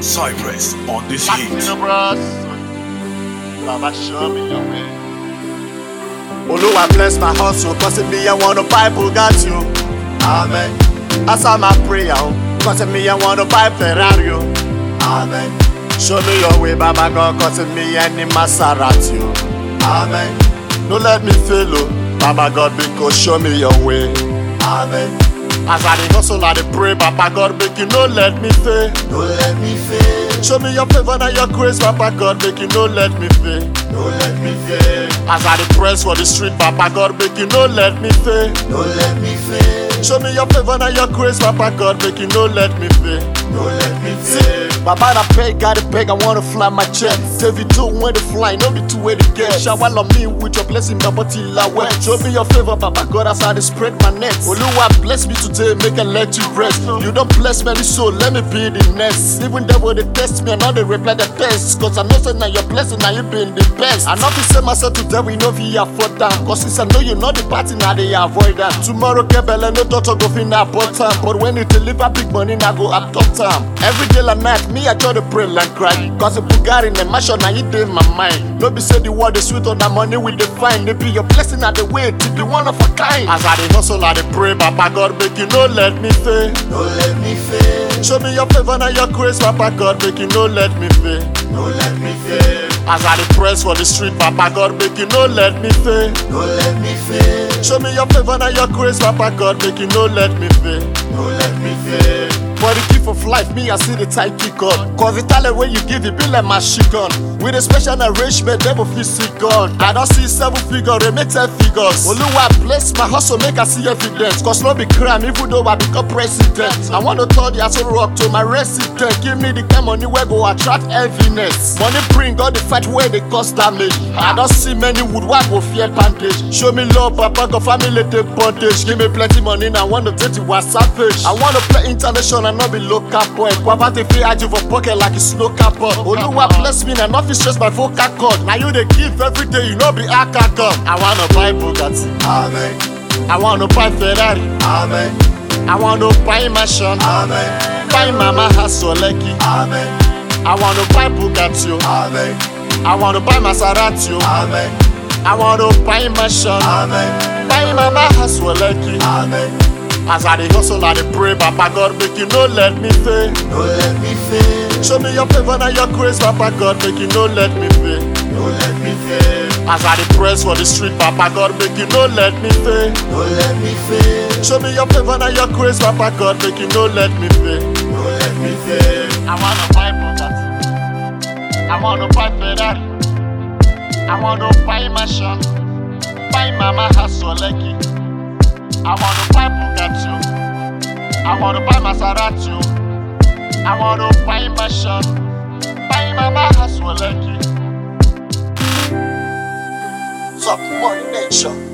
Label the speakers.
Speaker 1: Cypress on this
Speaker 2: Back
Speaker 1: heat.
Speaker 2: to the bros. Baba, show me your way.
Speaker 3: Oluwa bless my hustle, cause it me I want to buy Bugatti. Amen. Answer my prayer, cause it me I want to buy Ferrari. Amen. Show me your way, Baba God, cause it me any Maserati. Amen. Don't let me fail, Baba God, because show me your way. Amen. As I dey hustle, I dey pray, Baba God, make you no let me fail. Don't let me fail. Show me your favor and your grace, Baba God, make you no let me fail. Don't let me fail. As I dey press for the street, Baba God, make you no let me fail. Don't let me fail. Show me your favor and your grace, Baba God, make you no let me fail. Don't let me fail. Baba, I beg, gotta beg, I wanna fly my jet. Save you two when to fly, no be two way to get. Shower on me with your blessing, Baba till I wet. Show me your favor, Baba God, as I dey spread my net. Oluwa bless me today, make and let you rest. You don't bless many soul, let me be the next. Even though they test me, I know they reply the test. Cause I know say now your blessing, now you been the best. I know fi say myself today, we know fi afford that. Cause since I know you know the party, now they avoid that. Tomorrow, Kebele, no daughter go fin abort time. But when you deliver big money, now go up top time. Every day and night, me I try to pray and cry. Cause the Bugatti in the mansion, now you in my mind. No be say the word is sweet on that money we define. They be your blessing at the way, to be one of a kind. As I dey hustle, I dey pray, Baba God, make you no let me fail. Don't let me fail. Show me your favor and your grace, Papa God, make you no let me fail. Don't let me fail. As I dey press for the street, Papa God, make you no let me fail. Don't let me fail. Show me your favor and your grace, Papa God, make you no let me fail. Don't let me fail. For the gift of life, me I see the tight kick on. Cause the talent when you give it be like my chicken. With a special arrangement, never feel see God. I don't see 7 figures, they make 10 figures. Oluwa bless my hustle, make I see evidence. Cause no be crime, even though I become president. I want to turn the asshole rock to my resident. Give me the kind money where go attract heaviness. Money bring all the fight where they cause damage. I don't see many wood where go fear bandage. Show me love, Papa, go family take bondage. Give me plenty money, now I want to take it was savage. I want to play international and not be local boy. Guavate fee I for pocket like a snooker ball. Oluwa bless me, now nothing stress my vocal cord. Now you they give every day, you know be akaka. I wanna buy Bugatti. Amen. I wanna buy Ferrari. Amen. I wanna buy mansion. Amen. Buy mama house or Lekki. Amen. I wanna buy Bugatti. Amen. I wanna buy Maserati. Amen. I wanna buy mansion. Amen. Buy mama house or Lekki. Amen. As I dey hustle, I dey pray, Papa God, make you no let me fail. Don't let me fail. Show me your favor and your grace, Papa God, make you no let me fail. Don't let me fail. As I dey press for the street, Papa God, make you no let me fail. Don't let me fail. Show me your favor and your grace, Papa God, make you no let me fail. Don't let me fail. I wanna buy Bugatti. I wanna buy Ferrari. I wanna buy mansion. Buy mama house or Lekki. I wanna buy Bugatti. I wanna buy Maserati. I wanna buy mansion. Buy mama house or Lekki. Top money nation.